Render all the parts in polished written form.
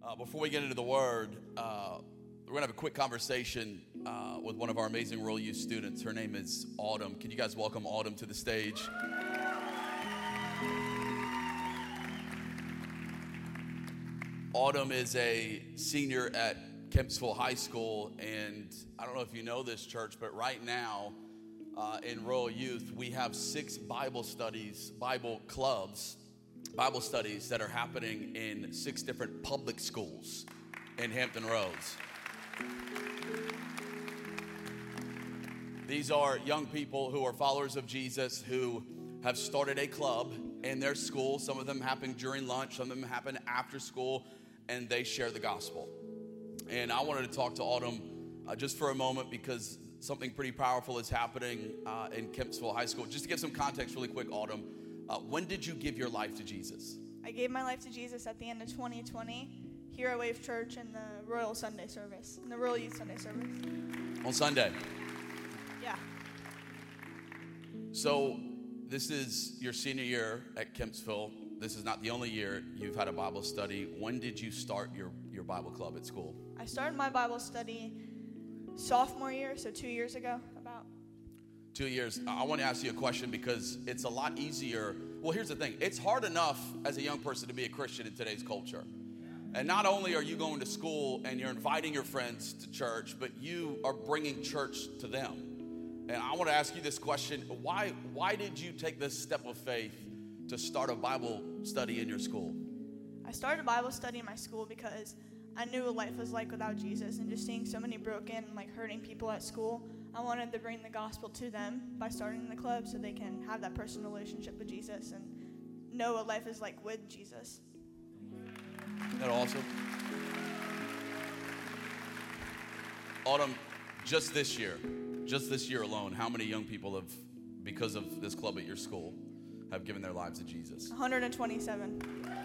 Before we get into the Word, we're going to have a quick conversation with one of our amazing Royal Youth students. Her name is Autumn. Can you guys welcome Autumn to the stage? Autumn is a senior at Kempsville High School, and I don't know if you know this, church, but right now in Royal Youth, we have 6 Bible studies, Bible clubs, Bible studies that are happening in 6 different public schools in Hampton Roads. These are young people who are followers of Jesus who have started a club in their school. Some of them happen during lunch, some of them happen after school, and they share the gospel. And I wanted to talk to Autumn just for a moment because something pretty powerful is happening in Kempsville High School. Just to give some context really quick, Autumn, when did you give your life to Jesus? I gave my life to Jesus at the end of 2020 here at Wave Church in the Royal Sunday service, in the Royal Youth Sunday service. On Sunday? Yeah. So this is your senior year at Kempsville. This is not the only year you've had a Bible study. When did you start your Bible club at school? I started my Bible study sophomore year, so 2 years ago, about. 2 years. I want to ask you a question because it's a lot easier. Well, here's the thing. It's hard enough as a young person to be a Christian in today's culture. And not only are you going to school and you're inviting your friends to church, but you are bringing church to them. And I want to ask you this question. Why did you take this step of faith to start a Bible study in your school? I started a Bible study in my school because I knew what life was like without Jesus, and just seeing so many broken and hurting people at school, I wanted to bring the gospel to them by starting the club so they can have that personal relationship with Jesus and know what life is like with Jesus. Isn't that awesome? Autumn, just this year alone, how many young people have, because of this club at your school, have given their lives to Jesus? 127.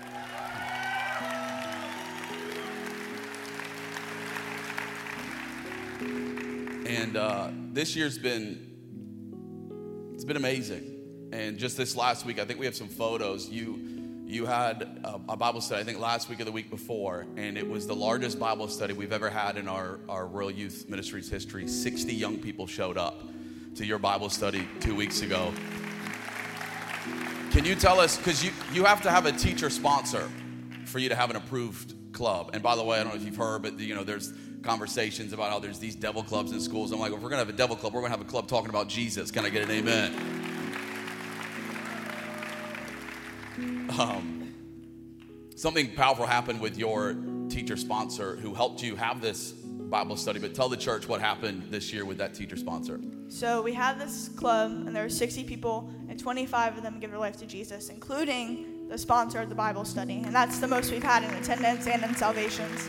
And this year's been amazing. And just this last week, I think we have some photos. You had a Bible study, I think last week or the week before, and it was the largest Bible study we've ever had in our Royal Youth Ministries history. 60 young people showed up to your Bible study 2 weeks ago. Can you tell us, because you have to have a teacher sponsor for you to have an approved club. And by the way, I don't know if you've heard, but there's conversations about how there's these devil clubs in schools. I'm like, if we're going to have a devil club, we're going to have a club talking about Jesus. Can I get an amen? Something powerful happened with your teacher sponsor who helped you have this Bible study, but tell the church what happened this year with that teacher sponsor. So we had this club, and there were 60 people, and 25 of them give their life to Jesus, including the sponsor of the Bible study. And that's the most we've had in attendance and in salvations.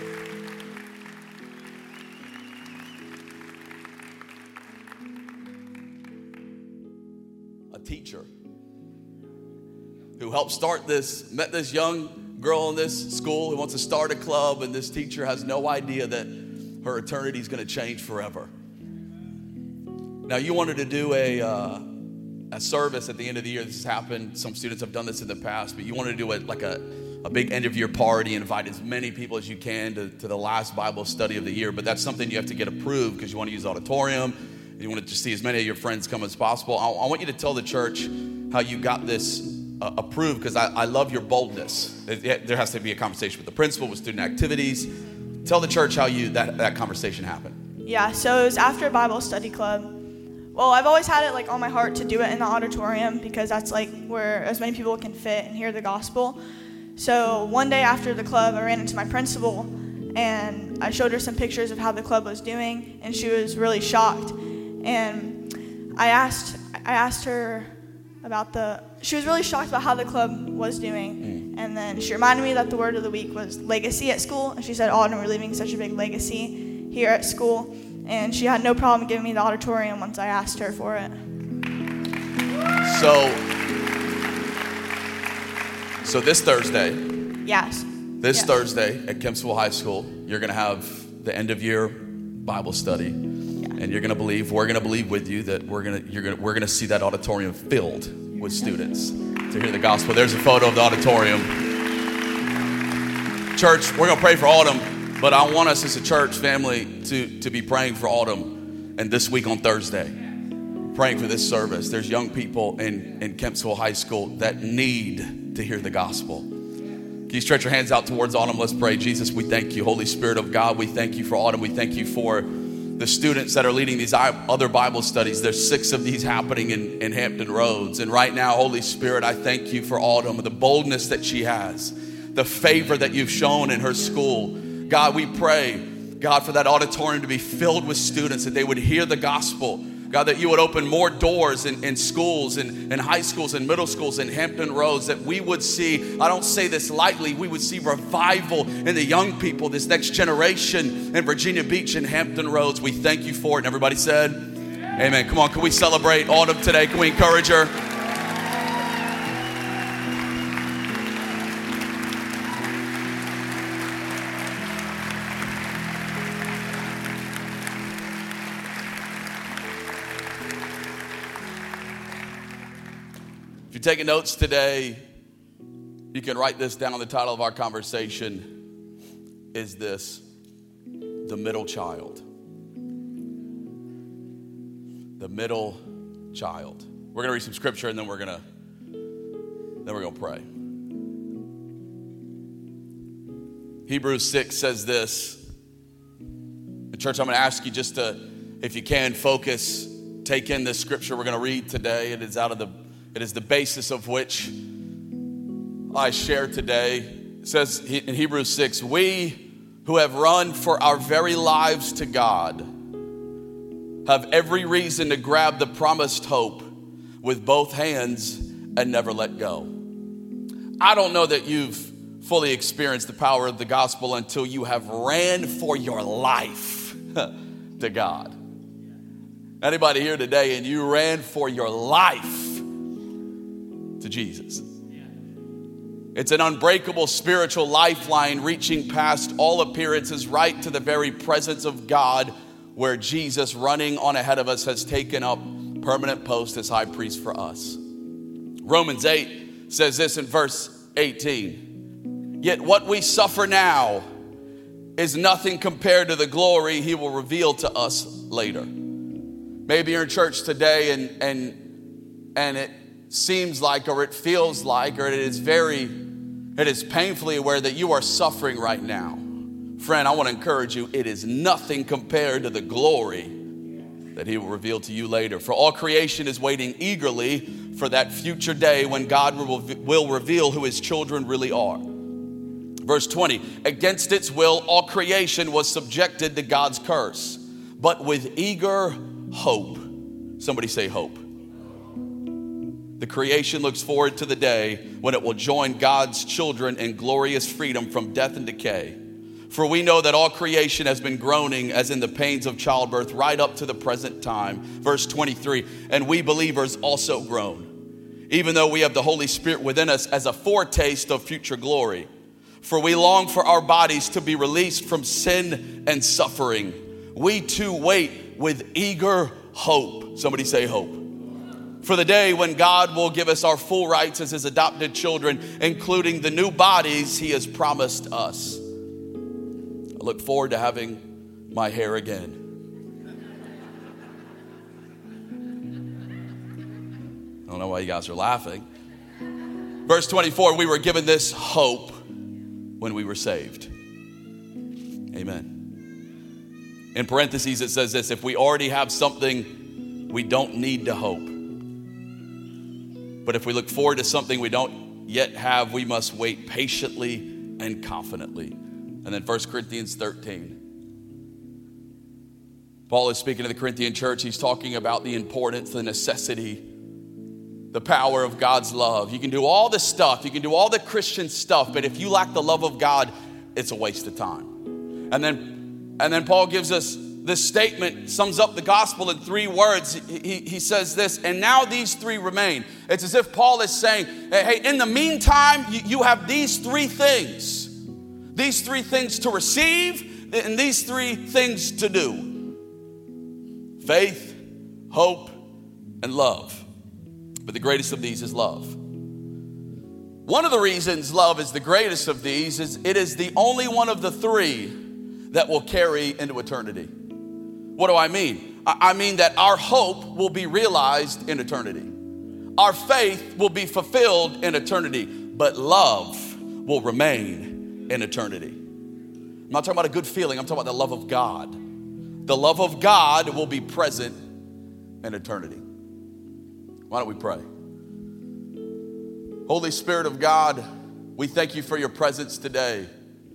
A teacher who helped start this, met this young girl in this school who wants to start a club, and this teacher has no idea that her eternity is going to change forever. Now, you wanted to do a service at the end of the year. This has happened. Some students have done this in the past, but you wanted to do a big end-of-year party, invite as many people as you can to the last Bible study of the year. But that's something you have to get approved because you want to use the auditorium. And you want to just see as many of your friends come as possible. I want you to tell the church how you got this approved, because I love your boldness. There has to be a conversation with the principal, with student activities. Tell the church how that conversation happened. Yeah, so it was after Bible study club. Well, I've always had it on my heart to do it in the auditorium because that's where as many people can fit and hear the gospel. So one day after the club, I ran into my principal and I showed her some pictures of how the club was doing, and she was really shocked. And I asked her she was really shocked about how the club was doing. And then she reminded me that the word of the week was legacy at school. And she said, Autumn, we're leaving such a big legacy here at school. And she had no problem giving me the auditorium once I asked her for it. So this Thursday. Yes. This Thursday at Kempsville High School, you're going to have the end of year Bible study. And we're going to believe with you that we're going to see that auditorium filled with students to hear the gospel. There's a photo of the auditorium. Church, we're going to pray for Autumn, but I want us as a church family to be praying for Autumn and this week on Thursday. Praying for this service. There's young people in Kempsville High School that need to hear the gospel. Can you stretch your hands out towards Autumn? Let's pray. Jesus, we thank you. Holy Spirit of God, we thank you for Autumn. We thank you for the students that are leading these other Bible studies. There's 6 of these happening in Hampton Roads. And right now, Holy Spirit, I thank you for Autumn, the boldness that she has, the favor that you've shown in her school. God, we pray, God, for that auditorium to be filled with students, that they would hear the gospel. God, that you would open more doors in schools and high schools and middle schools in Hampton Roads, that we would see, I don't say this lightly, we would see revival in the young people, this next generation in Virginia Beach and Hampton Roads. We thank you for it. And everybody said, amen. Come on, can we celebrate Autumn today? Can we encourage her? If you're taking notes today, you can write this down. The title of our conversation is this: the middle child. The middle child. We're going to read some scripture and then we're going to pray. Hebrews 6 says this. The church, I'm going to ask you just to, if you can, focus, take in this scripture we're going to read today. It is the basis of which I share today. It says in Hebrews 6, we who have run for our very lives to God have every reason to grab the promised hope with both hands and never let go. I don't know that you've fully experienced the power of the gospel until you have ran for your life to God. Anybody here today and you ran for your life to Jesus? It's an unbreakable spiritual lifeline reaching past all appearances right to the very presence of God, where Jesus, running on ahead of us, has taken up permanent post as high priest for us. Romans 8 says this in verse 18. Yet what we suffer now is nothing compared to the glory he will reveal to us later. Maybe you're in church today and it seems like, or it feels like, or it is painfully aware that you are suffering right now. Friend, I want to encourage you, it is nothing compared to the glory that he will reveal to you later. For all creation is waiting eagerly for that future day when God will reveal who his children really are. Verse 20, against its will, all creation was subjected to God's curse, but with eager hope. Somebody say hope. The creation looks forward to the day when it will join God's children in glorious freedom from death and decay. For we know that all creation has been groaning as in the pains of childbirth right up to the present time. Verse 23, and we believers also groan, even though we have the Holy Spirit within us as a foretaste of future glory. For we long for our bodies to be released from sin and suffering. We too wait with eager hope. Somebody say hope. For the day when God will give us our full rights as his adopted children, including the new bodies he has promised us. I look forward to having my hair again. I don't know why you guys are laughing. Verse 24, we were given this hope when we were saved. Amen. In parentheses, it says this: if we already have something, we don't need to hope. But if we look forward to something we don't yet have, we must wait patiently and confidently. And then 1 Corinthians 13. Paul is speaking to the Corinthian church. He's talking about the importance, the necessity, the power of God's love. You can do all this stuff. You can do all the Christian stuff. But if you lack the love of God, it's a waste of time. And then Paul gives us this statement, sums up the gospel in 3 words. He says this, and now these 3 remain. It's as if Paul is saying, hey, in the meantime, you have these 3 things. These 3 things to receive and these 3 things to do. Faith, hope, and love. But the greatest of these is love. One of the reasons love is the greatest of these is it is the only one of the three that will carry into eternity. What do I mean? I mean that our hope will be realized in eternity. Our faith will be fulfilled in eternity, but love will remain in eternity. I'm not talking about a good feeling, I'm talking about the love of God. The love of God will be present in eternity. Why don't we pray? Holy Spirit of God, we thank you for your presence today.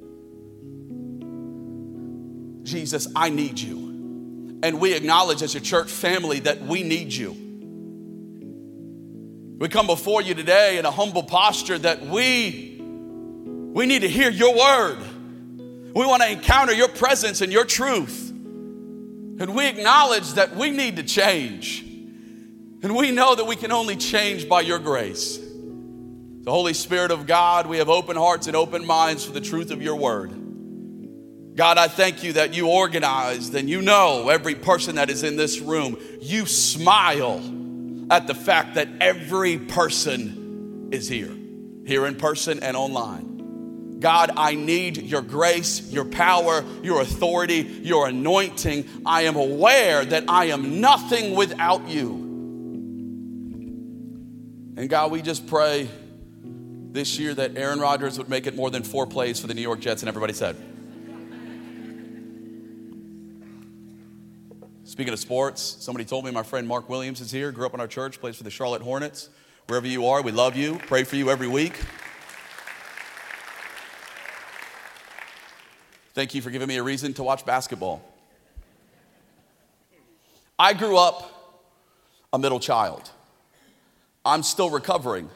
Jesus, I need you. And we acknowledge as a church family that we need you. We come before you today in a humble posture that we need to hear your word. We want to encounter your presence and your truth. And we acknowledge that we need to change. And we know that we can only change by your grace. The Holy Spirit of God, we have open hearts and open minds for the truth of your word. God, I thank you that you organized and you know every person that is in this room. You smile at the fact that every person is here in person and online. God, I need your grace, your power, your authority, your anointing. I am aware that I am nothing without you. And God, we just pray this year that Aaron Rodgers would make it more than 4 plays for the New York Jets, and everybody said. Speaking of sports, somebody told me my friend Mark Williams is here, grew up in our church, plays for the Charlotte Hornets. Wherever you are, we love you, pray for you every week. Thank you for giving me a reason to watch basketball. I grew up a middle child. I'm still recovering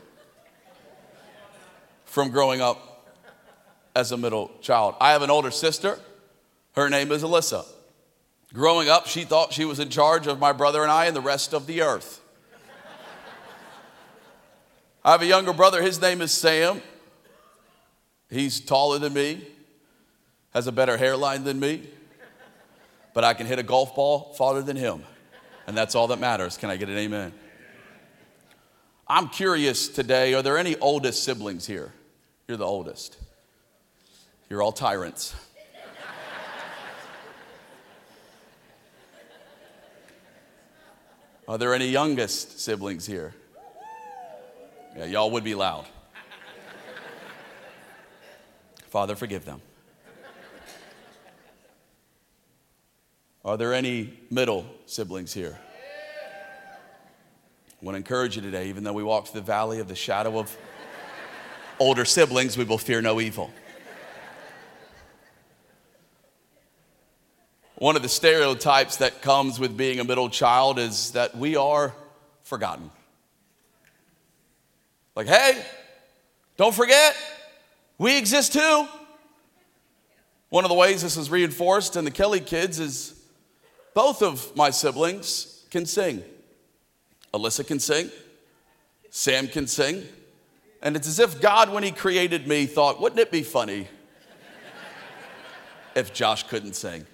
from growing up as a middle child. I have an older sister. Her name is Alyssa. Growing up, she thought she was in charge of my brother and I and the rest of the earth. I have a younger brother. His name is Sam. He's taller than me, has a better hairline than me, but I can hit a golf ball farther than him, and that's all that matters. Can I get an amen? I'm curious today, are there any oldest siblings here? You're the oldest. You're all tyrants. Are there any youngest siblings here? Yeah, y'all would be loud. Father, forgive them. Are there any middle siblings here? I want to encourage you today, even though we walk through the valley of the shadow of older siblings, we will fear no evil. One of the stereotypes that comes with being a middle child is that we are forgotten. Like, hey, don't forget, we exist too. One of the ways this is reinforced in the Kelly kids is both of my siblings can sing. Alyssa can sing, Sam can sing, and it's as if God, when he created me, thought, wouldn't it be funny if Josh couldn't sing?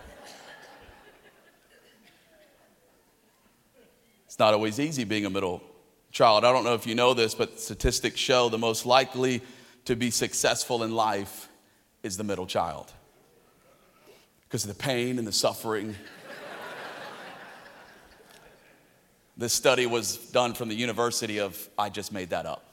It's not always easy being a middle child. I don't know if you know this, but statistics show the most likely to be successful in life is the middle child because of the pain and the suffering. This study was done from the University of, I just made that up.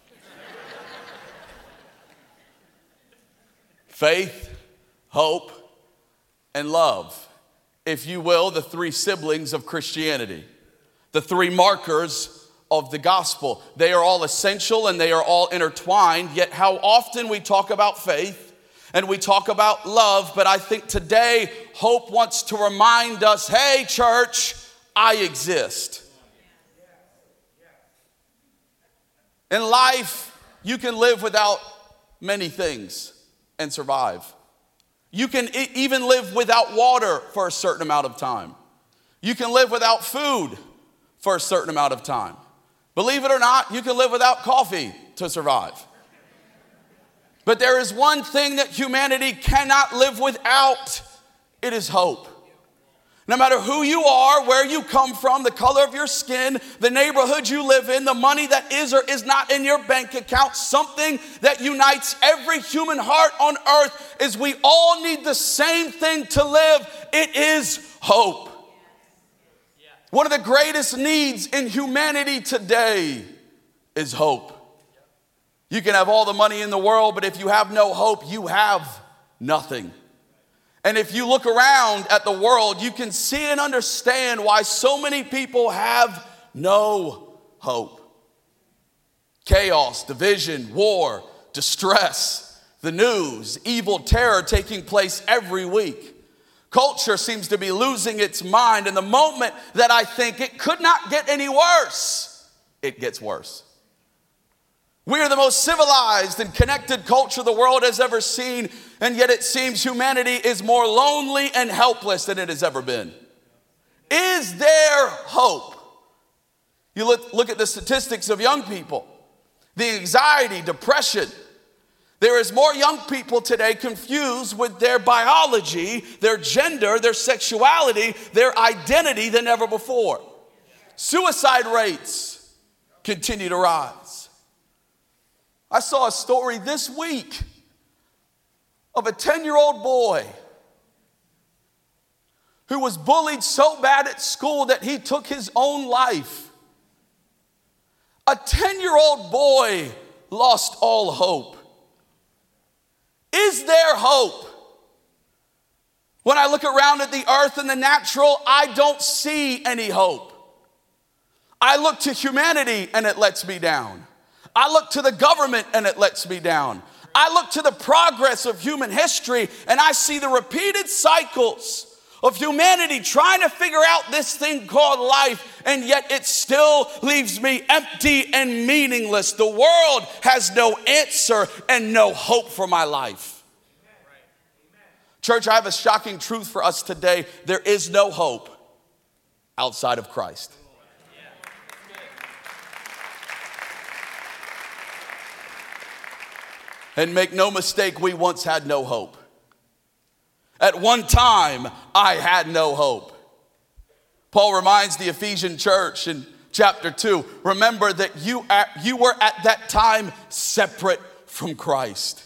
Faith, hope, and love. If you will, the 3 siblings of Christianity. The 3 markers of the gospel. They are all essential and they are all intertwined, yet how often we talk about faith and we talk about love, but I think today hope wants to remind us, hey church, I exist. In life, you can live without many things and survive. You can even live without water for a certain amount of time. You can live without food for a certain amount of time. Believe it or not, you can live without coffee to survive. But there is one thing that humanity cannot live without. It is hope. No matter who you are, where you come from, the color of your skin, the neighborhood you live in, the money that is or is not in your bank account, something that unites every human heart on earth is we all need the same thing to live. It is hope. One of the greatest needs in humanity today is hope. You can have all the money in the world, but if you have no hope, you have nothing. And if you look around at the world, you can see and understand why so many people have no hope. Chaos, division, war, distress, the news, evil terror taking place every week. Culture seems to be losing its mind, and the moment that I think it could not get any worse, it gets worse. We are the most civilized and connected culture the world has ever seen, and yet it seems humanity is more lonely and helpless than it has ever been. Is there hope? You look at the statistics of young people, the anxiety, depression. There is more young people today confused with their biology, their gender, their sexuality, their identity than ever before. Suicide rates continue to rise. I saw a story this week of a 10-year-old boy who was bullied so bad at school that he took his own life. A 10-year-old boy lost all hope. Is there hope? When I look around at the earth and the natural, I don't see any hope. I look to humanity and it lets me down. I look to the government and it lets me down. I look to the progress of human history and I see the repeated cycles of humanity trying to figure out this thing called life, and yet it still leaves me empty and meaningless. The world has no answer and no hope for my life. Church, I have a shocking truth for us today. There is no hope outside of Christ. And make no mistake, we once had no hope. At one time, I had no hope. Paul reminds the Ephesian church in chapter 2, remember that you were at that time separate from Christ.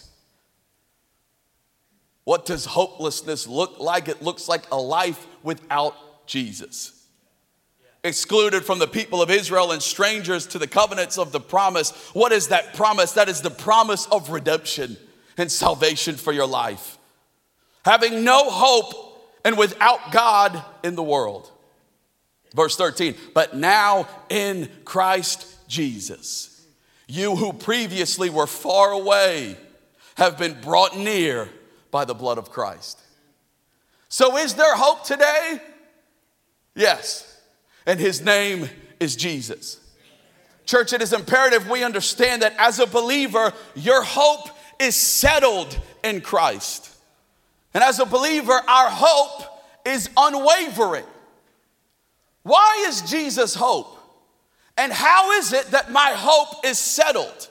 What does hopelessness look like? It looks like a life without Jesus. Excluded from the people of Israel and strangers to the covenants of the promise. What is that promise? That is the promise of redemption and salvation for your life. Having no hope and without God in the world. Verse 13, but now in Christ Jesus, you who previously were far away have been brought near by the blood of Christ. So is there hope today? Yes. And his name is Jesus. Church, it is imperative we understand that as a believer, your hope is settled in Christ. And as a believer, our hope is unwavering. Why is Jesus hope? And how is it that my hope is settled?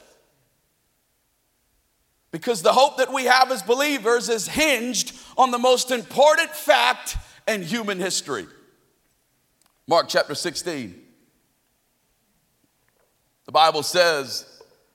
Because the hope that we have as believers is hinged on the most important fact in human history. Mark chapter 16. The Bible says,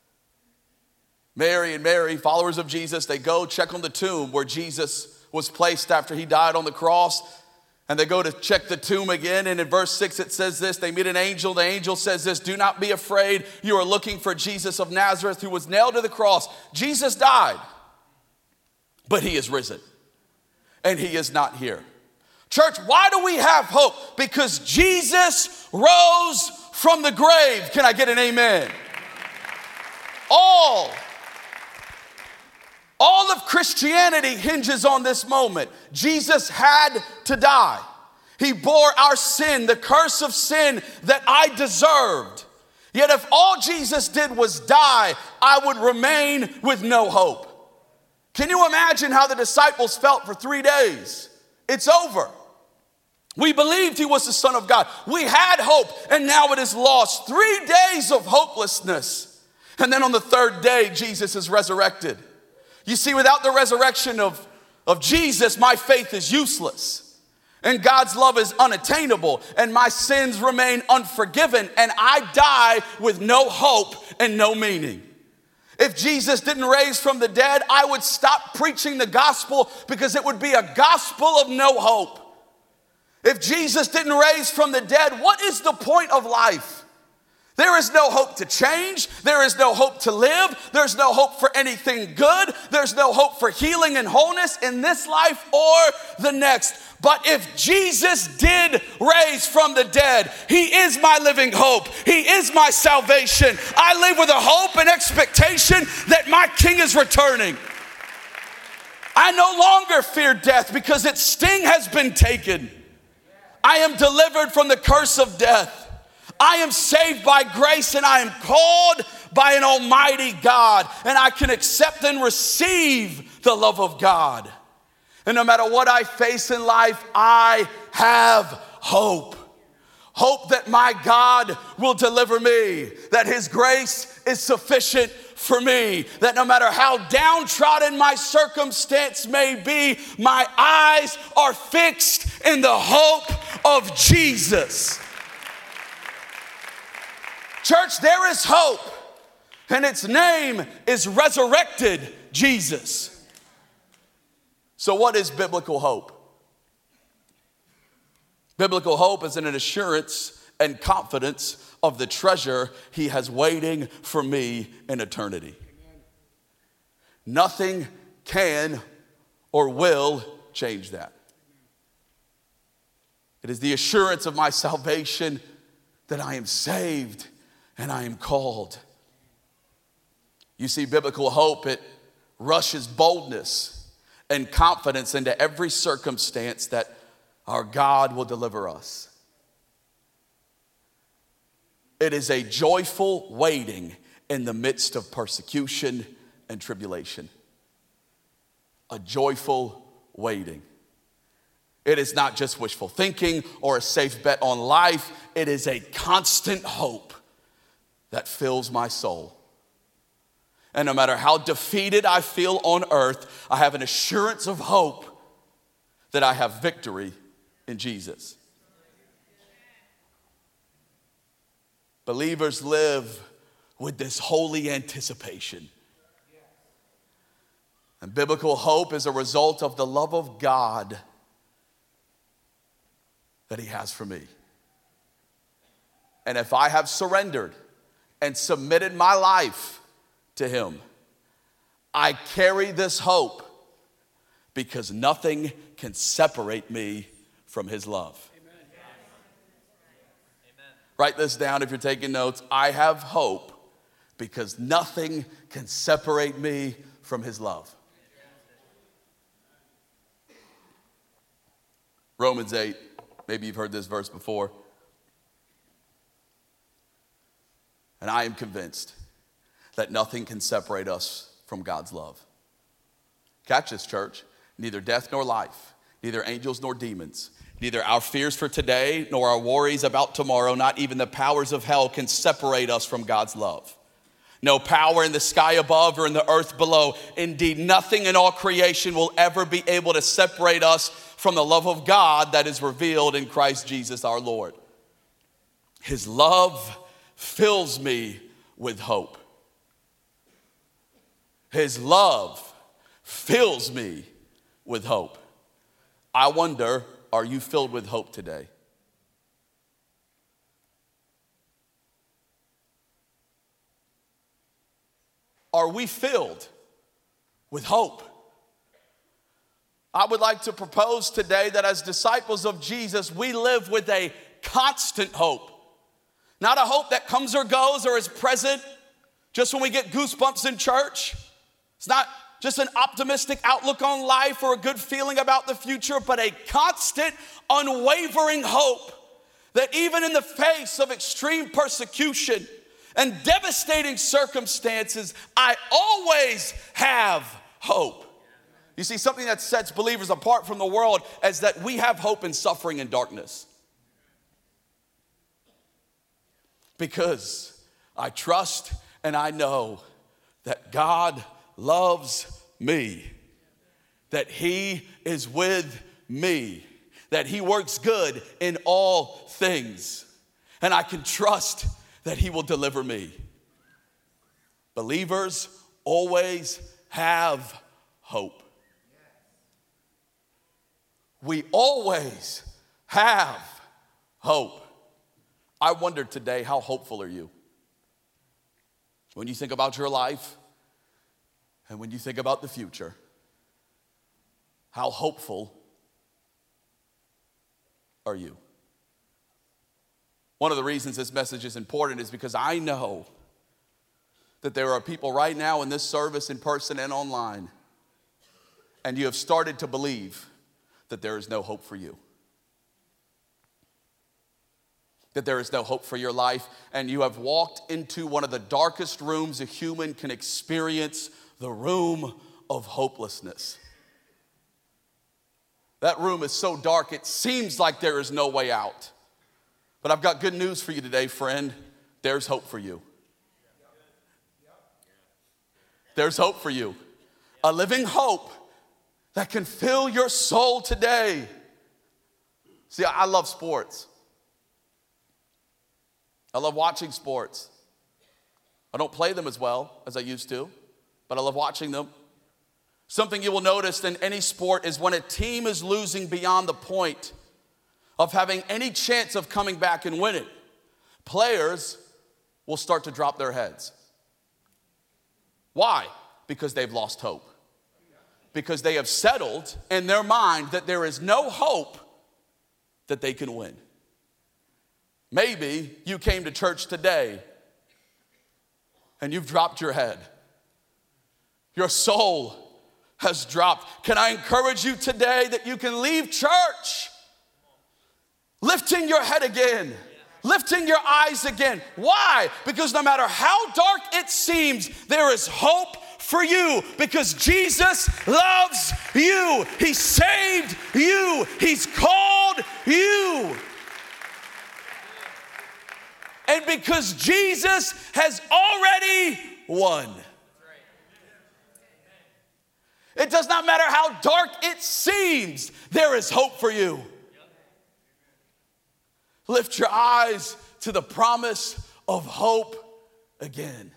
Mary, followers of Jesus, they go check on the tomb where Jesus was placed after he died on the cross. And they go to check the tomb again. And in verse 6 it says this, they meet an angel. The angel says this, do not be afraid. You are looking for Jesus of Nazareth who was nailed to the cross. Jesus died, but he is risen. And he is not here. Church, why do we have hope? Because Jesus rose from the grave. Can I get an amen? All of Christianity hinges on this moment. Jesus had to die. He bore our sin, the curse of sin that I deserved. Yet if all Jesus did was die, I would remain with no hope. Can you imagine how the disciples felt for 3 days? It's over. We believed he was the Son of God. We had hope, and now it is lost. 3 days of hopelessness. And then on the third day, Jesus is resurrected. You see, without the resurrection of Jesus, my faith is useless. and God's love is unattainable, and my sins remain unforgiven, and I die with no hope and no meaning. If Jesus didn't raise from the dead, I would stop preaching the gospel because it would be a gospel of no hope. If Jesus didn't raise from the dead, what is the point of life? There is no hope to change. There is no hope to live. There's no hope for anything good. There's no hope for healing and wholeness in this life or the next. But if Jesus did raise from the dead, he is my living hope. He is my salvation. I live with a hope and expectation that my King is returning. I no longer fear death because its sting has been taken. I am delivered from the curse of death. I am saved by grace, and I am called by an almighty God, and I can accept and receive the love of God. And no matter what I face in life, I have hope. Hope that my God will deliver me, that his grace is sufficient for me, that no matter how downtrodden my circumstance may be, my eyes are fixed in the hope of Jesus. Church, there is hope, and its name is resurrected Jesus. So what is biblical hope? Biblical hope is an assurance and confidence of the treasure he has waiting for me in eternity. Nothing can or will change that. It is the assurance of my salvation that I am saved and I am called. You see, biblical hope, it rushes boldness and confidence into every circumstance that our God will deliver us. It is a joyful waiting in the midst of persecution and tribulation. A joyful waiting. It is not just wishful thinking or a safe bet on life. It is a constant hope that fills my soul. And no matter how defeated I feel on earth, I have an assurance of hope that I have victory in Jesus. Believers live with this holy anticipation. And biblical hope is a result of the love of God that he has for me. And if I have surrendered and submitted my life to him, I carry this hope because nothing can separate me from his love. Amen. Write this down if you're taking notes. I have hope because nothing can separate me from his love. Romans 8, maybe you've heard this verse before. And I am convinced that nothing can separate us from God's love. Catch this, church. Neither death nor life, neither angels nor demons, neither our fears for today nor our worries about tomorrow, not even the powers of hell can separate us from God's love. No power in the sky above or in the earth below. Indeed, nothing in all creation will ever be able to separate us from the love of God that is revealed in Christ Jesus our Lord. His love fills me with hope. His love fills me with hope. I wonder, are you filled with hope today? Are we filled with hope? I would like to propose today that as disciples of Jesus, we live with a constant hope. Not a hope that comes or goes or is present just when we get goosebumps in church. It's not just an optimistic outlook on life or a good feeling about the future, but a constant, unwavering hope that even in the face of extreme persecution and devastating circumstances, I always have hope. You see, something that sets believers apart from the world is that we have hope in suffering and darkness. Because I trust and I know that God loves me, that he is with me, that he works good in all things, and I can trust that he will deliver me. Believers always have hope. We always have hope. I wonder today, how hopeful are you? When you think about your life and when you think about the future, how hopeful are you? One of the reasons this message is important is because I know that there are people right now in this service, in person and online, and you have started to believe that there is no hope for you. That there is no hope for your life, and you have walked into one of the darkest rooms a human can experience, the room of hopelessness. That room is so dark, it seems like there is no way out. But I've got good news for you today, friend. There's hope for you. There's hope for you. A living hope that can fill your soul today. See, I love sports. I love watching sports. I don't play them as well as I used to, but I love watching them. Something you will notice in any sport is when a team is losing beyond the point of having any chance of coming back and winning, players will start to drop their heads. Why? Because they've lost hope. Because they have settled in their mind that there is no hope that they can win. Maybe you came to church today and you've dropped your head. Your soul has dropped. Can I encourage you today that you can leave church lifting your head again, lifting your eyes again? Why? Because no matter how dark it seems, there is hope for you, because Jesus loves you. He saved you. He's called you. And because Jesus has already won. It does not matter how dark it seems, there is hope for you. Lift your eyes to the promise of hope again.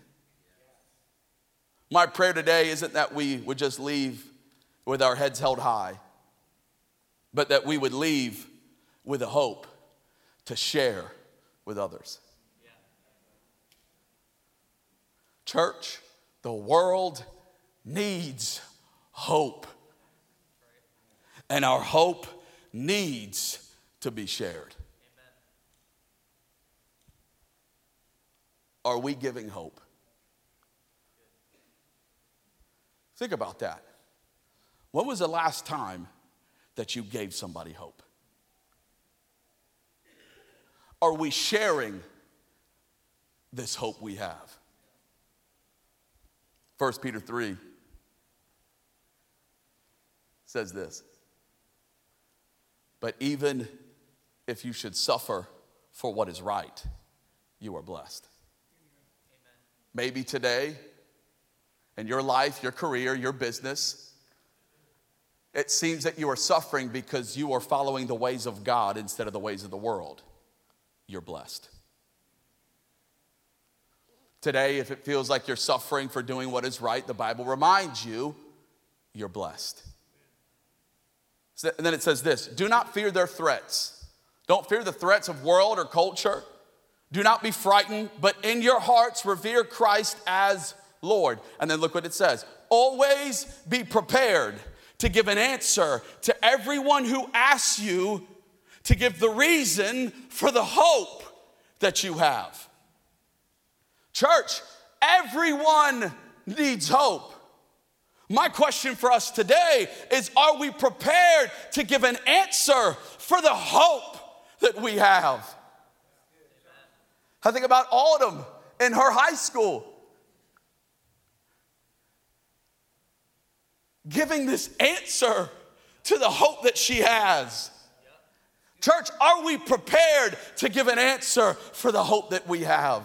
My prayer today isn't that we would just leave with our heads held high, but that we would leave with a hope to share with others. Church, the world needs hope. And our hope needs to be shared. Are we giving hope? Think about that. When was the last time that you gave somebody hope? Are we sharing this hope we have? 1 Peter 3 says this: but even if you should suffer for what is right, you are blessed. Amen. Maybe today, in your life, your career, your business, it seems that you are suffering because you are following the ways of God instead of the ways of the world. You're blessed. Today, if it feels like you're suffering for doing what is right, the Bible reminds you, you're blessed. And then it says this: do not fear their threats. Don't fear the threats of world or culture. Do not be frightened, but in your hearts revere Christ as Lord. And then look what it says: always be prepared to give an answer to everyone who asks you to give the reason for the hope that you have. Church, everyone needs hope. My question for us today is, are we prepared to give an answer for the hope that we have? I think about Autumn in her high school, giving this answer to the hope that she has. Church, are we prepared to give an answer for the hope that we have?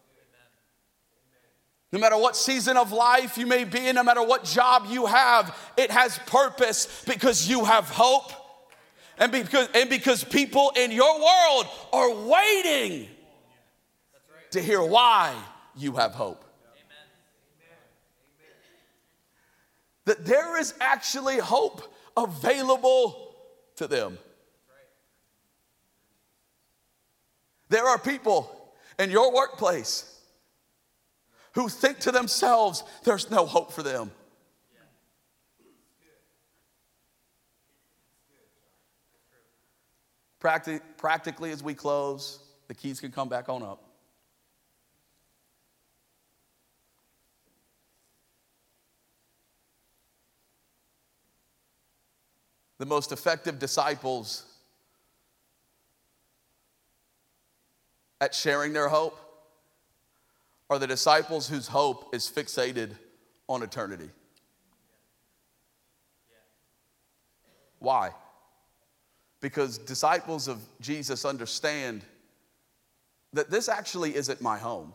No matter what season of life you may be in, no matter what job you have, it has purpose because you have hope. And because people in your world are waiting to hear why you have hope. That there is actually hope available to them. There are people in your workplace who think to themselves, there's no hope for them. Practically, as we close, the keys can come back on up. The most effective disciples at sharing their hope are the disciples whose hope is fixated on eternity. Why? Because disciples of Jesus understand that this actually isn't my home.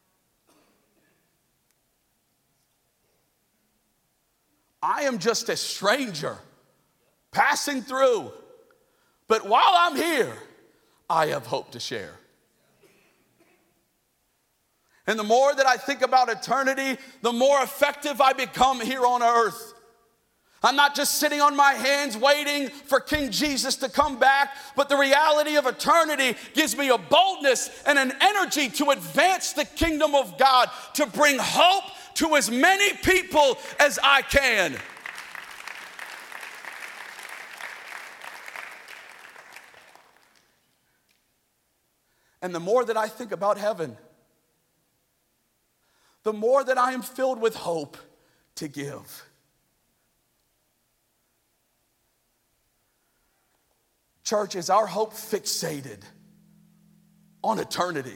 I am just a stranger passing through. But while I'm here, I have hope to share. And the more that I think about eternity, the more effective I become here on earth. I'm not just sitting on my hands waiting for King Jesus to come back, but the reality of eternity gives me a boldness and an energy to advance the kingdom of God, to bring hope to as many people as I can. And the more that I think about heaven, the more that I am filled with hope to give. Church, is our hope fixated on eternity?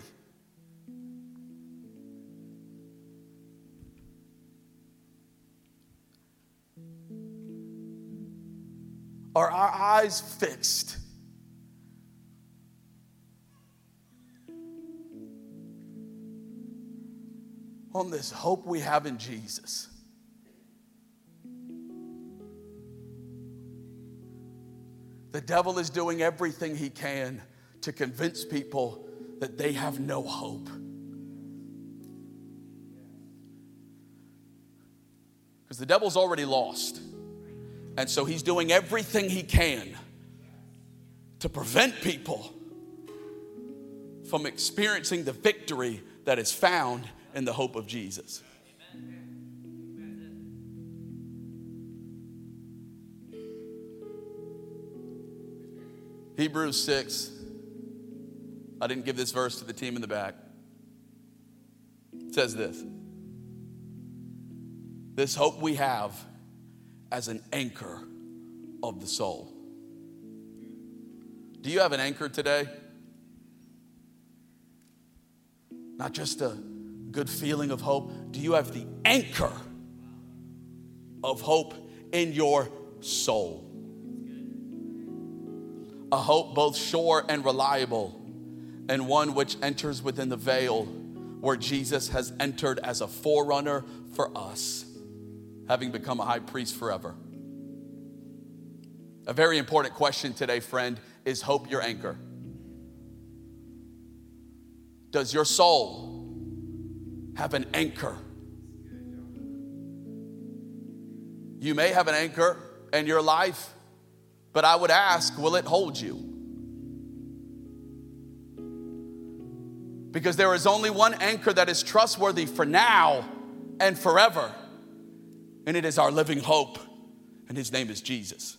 Are our eyes fixed on this hope we have in Jesus? The devil is doing everything he can to convince people that they have no hope. Because the devil's already lost. And so he's doing everything he can to prevent people from experiencing the victory that is found in the hope of Jesus. Hebrews 6. I didn't give this verse to the team in the back. It says this. This hope we have as an anchor of the soul. Do you have an anchor today? Not just a good feeling of hope. Do you have the anchor of hope in your soul? A hope both sure and reliable, and one which enters within the veil where Jesus has entered as a forerunner for us, having become a high priest forever. A very important question today, friend, is hope your anchor? Does your soul have an anchor? You may have an anchor in your life, but I would ask, will it hold you? Because there is only one anchor that is trustworthy for now and forever, and it is our living hope, and his name is Jesus.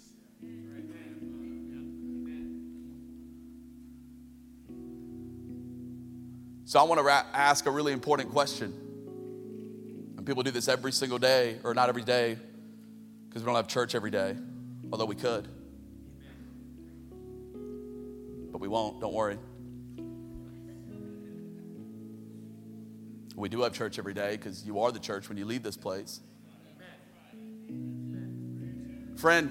So I want to ask a really important question. And people do this every single day, or not every day, because we don't have church every day, although we could. But we won't, don't worry. We do have church every day because you are the church when you leave this place. Friend,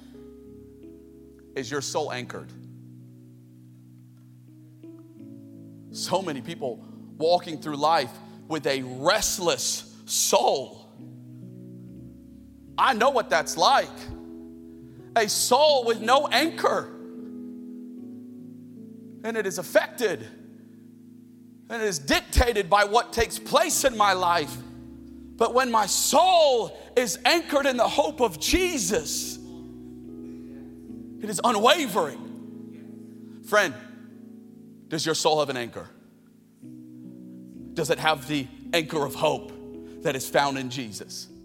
is your soul anchored? So many people walking through life with a restless soul. I know what that's like. a soul with no anchor. And it is affected and it is dictated by what takes place in my life. But when my soul is anchored in the hope of Jesus, it is unwavering. Friend, does your soul have an anchor? Does it have the anchor of hope that is found in Jesus?